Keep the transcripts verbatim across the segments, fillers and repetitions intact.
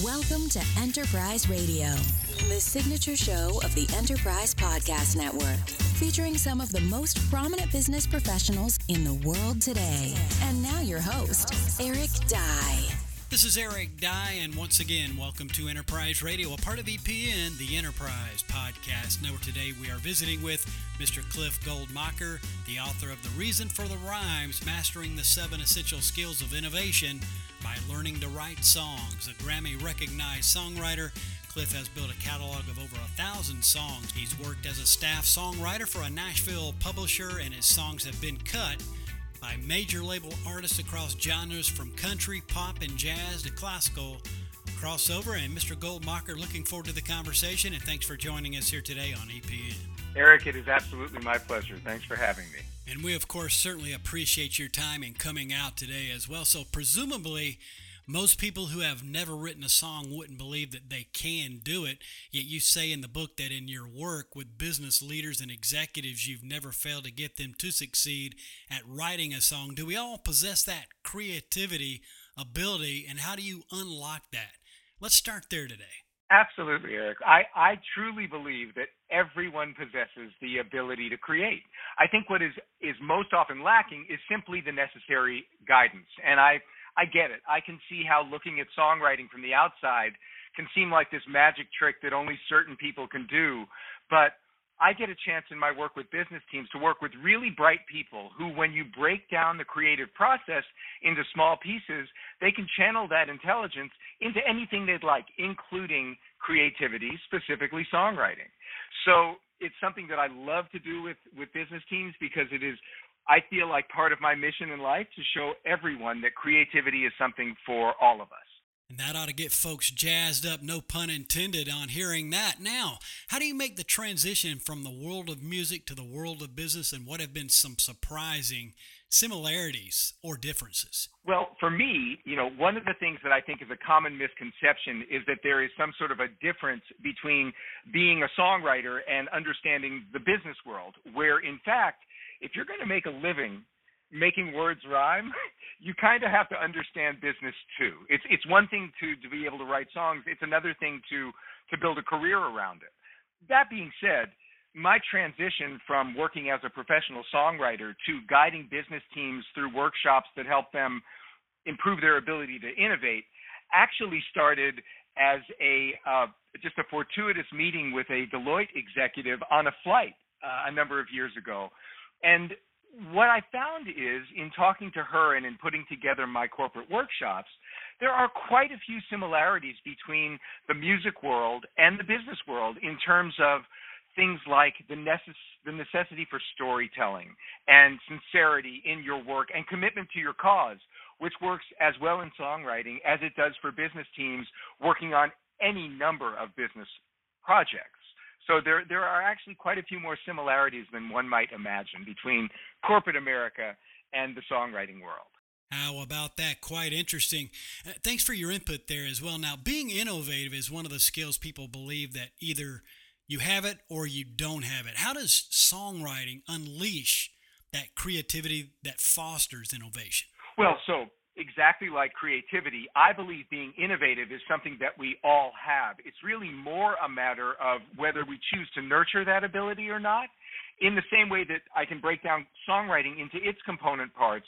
Welcome to Enterprise Radio, the signature show of the Enterprise Podcast Network, featuring some of the most prominent business professionals in the world today. And now your host, Eric Dye. This is Eric Dye, and once again, welcome to Enterprise Radio, a part of E P N, the Enterprise Podcast Network. Today we are visiting with Mister Cliff Goldmacher, the author of The Reason for the Rhymes, Mastering the Seven Essential Skills of Innovation by Learning to Write Songs. A Grammy-recognized songwriter, Cliff has built a catalog of over a thousand songs. He's worked as a staff songwriter for a Nashville publisher, and his songs have been cut by major label artists across genres from country, pop, and jazz to classical crossover. And Mister Goldmacher, looking forward to the conversation, and thanks for joining us here today on E P N. Eric, it is absolutely my pleasure. Thanks for having me. And we, of course, certainly appreciate your time in coming out today as well. So presumably, most people who have never written a song wouldn't believe that they can do it, yet you say in the book that in your work with business leaders and executives, you've never failed to get them to succeed at writing a song. Do we all possess that creativity ability, and how do you unlock that? Let's start there today. Absolutely, Eric. I, I truly believe that everyone possesses the ability to create. I think what is, is most often lacking is simply the necessary guidance. And I I get it. I can see how looking at songwriting from the outside can seem like this magic trick that only certain people can do. But I get a chance in my work with business teams to work with really bright people who, when you break down the creative process into small pieces, they can channel that intelligence into anything they'd like, including creativity, specifically songwriting. So it's something that I love to do with, with business teams because it is, I feel like, part of my mission in life to show everyone that creativity is something for all of us. And that ought to get folks jazzed up, no pun intended, on hearing that. Now, how do you make the transition from the world of music to the world of business, and what have been some surprising similarities or differences? Well, for me, you know, one of the things that I think is a common misconception is that there is some sort of a difference between being a songwriter and understanding the business world, where, in fact, if you're going to make a living making words rhyme, you kind of have to understand business too. It's it's one thing to, to be able to write songs. It's another thing to, to build a career around it. That being said, my transition from working as a professional songwriter to guiding business teams through workshops that help them improve their ability to innovate actually started as a uh, just a fortuitous meeting with a Deloitte executive on a flight uh, a number of years ago. And what I found is, in talking to her and in putting together my corporate workshops, there are quite a few similarities between the music world and the business world in terms of things like the, necess- the necessity for storytelling and sincerity in your work and commitment to your cause, which works as well in songwriting as it does for business teams working on any number of business projects. So there there are actually quite a few more similarities than one might imagine between corporate America and the songwriting world. How about that? Quite interesting. Uh, thanks for your input there as well. Now, being innovative is one of the skills people believe that either you have it or you don't have it. How does songwriting unleash that creativity that fosters innovation? Well, so exactly like creativity, I believe being innovative is something that we all have. It's really more a matter of whether we choose to nurture that ability or not. In the same way that I can break down songwriting into its component parts,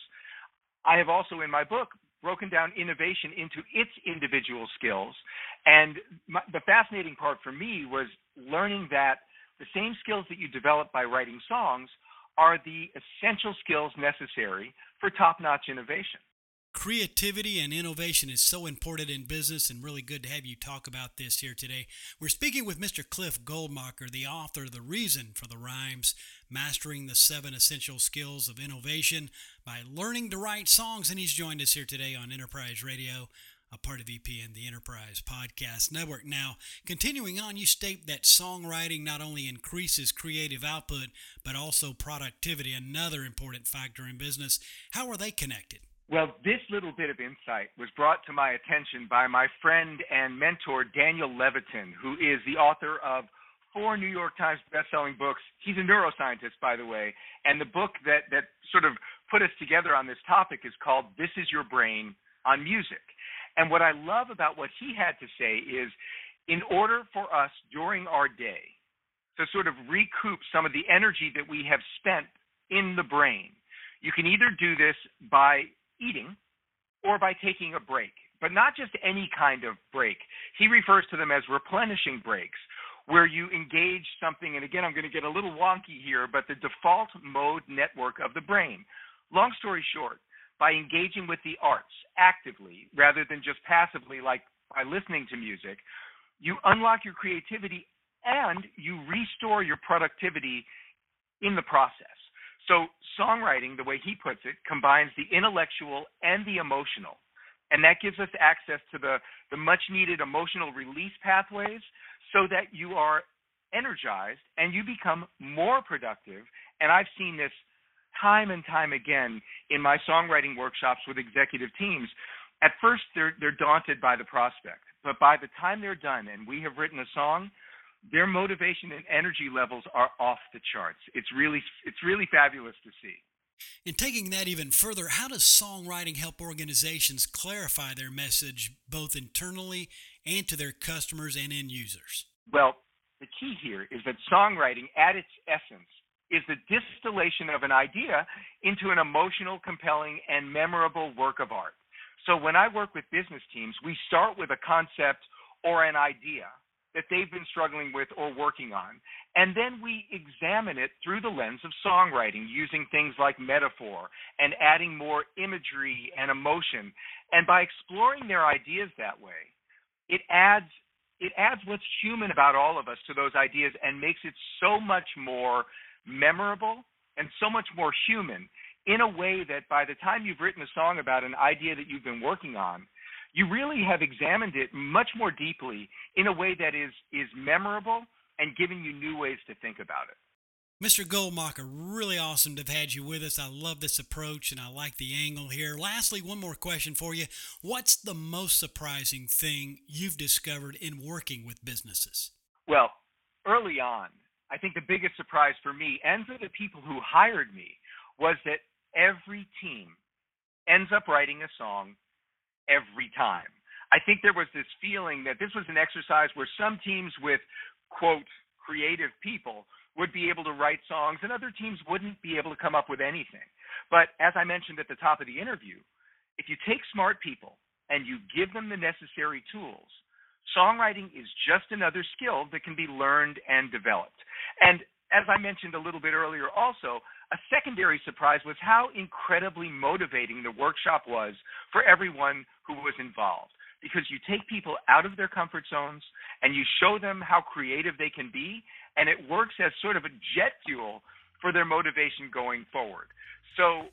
I have also in my book broken down innovation into its individual skills. And my, the fascinating part for me was learning that the same skills that you develop by writing songs are the essential skills necessary for top-notch innovation. Creativity and innovation is so important in business, and really good to have you talk about this here today. We're speaking with Mister Cliff Goldmacher, the author of The Reason for the Rhymes, Mastering the Seven Essential Skills of Innovation by Learning to Write Songs, and he's joined us here today on Enterprise Radio, a part of E P N, the Enterprise Podcast Network. Now, continuing on, you state that songwriting not only increases creative output, but also productivity, another important factor in business. How are they connected? Well, this little bit of insight was brought to my attention by my friend and mentor, Daniel Levitin, who is the author of four New York Times bestselling books. He's a neuroscientist, by the way, and the book that, that sort of put us together on this topic is called This Is Your Brain on Music. And what I love about what he had to say is, in order for us during our day to sort of recoup some of the energy that we have spent in the brain, you can either do this by eating or by taking a break, but not just any kind of break. He refers to them as replenishing breaks, where you engage something, and again, I'm going to get a little wonky here, but the default mode network of the brain. Long story short, by engaging with the arts actively rather than just passively, like by listening to music, you unlock your creativity and you restore your productivity in the process. So songwriting, the way he puts it, combines the intellectual and the emotional. And that gives us access to the, the much-needed emotional release pathways so that you are energized and you become more productive. And I've seen this time and time again in my songwriting workshops with executive teams. At first, they're, they're daunted by the prospect. But by the time they're done and we have written a song, their motivation and energy levels are off the charts. It's really, it's really fabulous to see. And taking that even further, how does songwriting help organizations clarify their message both internally and to their customers and end users? Well, the key here is that songwriting, at its essence, is the distillation of an idea into an emotional, compelling, and memorable work of art. So when I work with business teams, we start with a concept or an idea that they've been struggling with or working on, and then we examine it through the lens of songwriting, using things like metaphor and adding more imagery and emotion. And by exploring their ideas that way, it adds it adds what's human about all of us to those ideas and makes it so much more memorable and so much more human, in a way that by the time you've written a song about an idea that you've been working on, you really have examined it much more deeply in a way that is, is memorable and giving you new ways to think about it. Mister Goldmacher, really awesome to have had you with us. I love this approach and I like the angle here. Lastly, one more question for you. What's the most surprising thing you've discovered in working with businesses? Well, early on, I think the biggest surprise for me and for the people who hired me was that every team ends up writing a song every time. I think there was this feeling that this was an exercise where some teams with, quote, creative people would be able to write songs and other teams wouldn't be able to come up with anything. But as I mentioned at the top of the interview, if you take smart people and you give them the necessary tools, songwriting is just another skill that can be learned and developed. And as I mentioned a little bit earlier also, a secondary surprise was how incredibly motivating the workshop was for everyone who was involved. Because you take people out of their comfort zones and you show them how creative they can be, and it works as sort of a jet fuel for their motivation going forward. So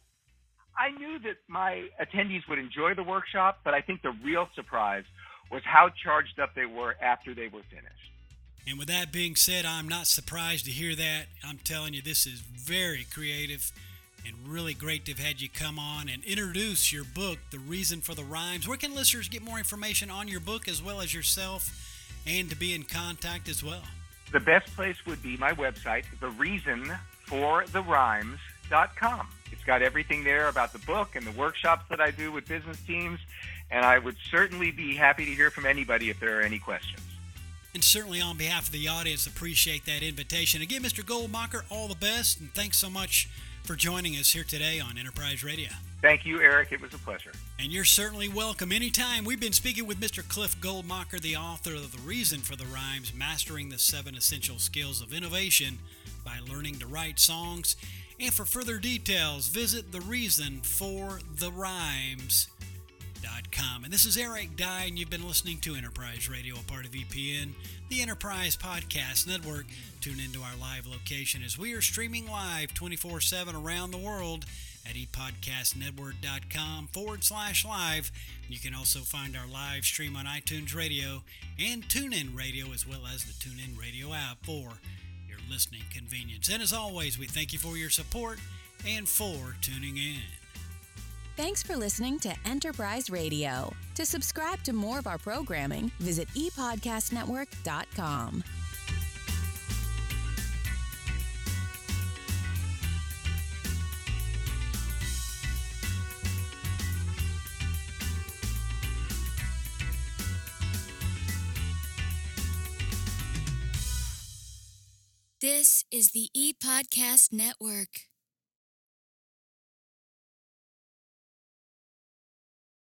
I knew that my attendees would enjoy the workshop, but I think the real surprise was how charged up they were after they were finished. And with that being said, I'm not surprised to hear that. I'm telling you, this is very creative and really great to have had you come on and introduce your book, The Reason for the Rhymes. Where can listeners get more information on your book as well as yourself and to be in contact as well? The best place would be my website, the reason for the rhymes dot com. It's got everything there about the book and the workshops that I do with business teams, and I would certainly be happy to hear from anybody if there are any questions. And certainly on behalf of the audience, appreciate that invitation. Again, Mister Goldmacher, all the best, and thanks so much for joining us here today on Enterprise Radio. Thank you, Eric. It was a pleasure. And you're certainly welcome anytime. We've been speaking with Mister Cliff Goldmacher, the author of The Reason for the Rhymes, Mastering the Seven Essential Skills of Innovation by Learning to Write Songs. And for further details, visit the reason for the rhymes dot com. And this is Eric Dye, and you've been listening to Enterprise Radio, a part of E P N, the Enterprise Podcast Network. Tune into our live location as we are streaming live twenty-four seven around the world at epodcastnetwork.com forward slash live. You can also find our live stream on iTunes Radio and TuneIn Radio, as well as the TuneIn Radio app for your listening convenience. And as always, we thank you for your support and for tuning in. Thanks for listening to Enterprise Radio. To subscribe to more of our programming, visit e podcast network dot com. This is the ePodcast Network.